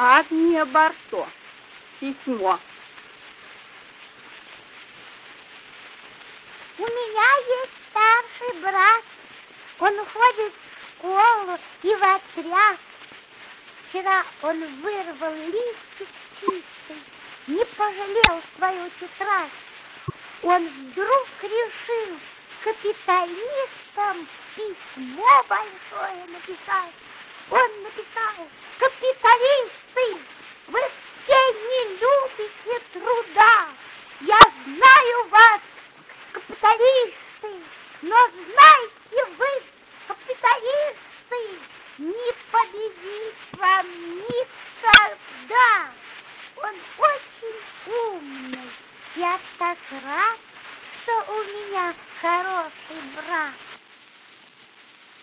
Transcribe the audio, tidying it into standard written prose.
Агния Барто. Письмо. У меня есть старший брат. Он ходит в школу и в отряд. Вчера он вырвал листик чистый, не пожалел свою тетрадь. Он вдруг решил капиталистам письмо большое написать. Он написал: капиталисты,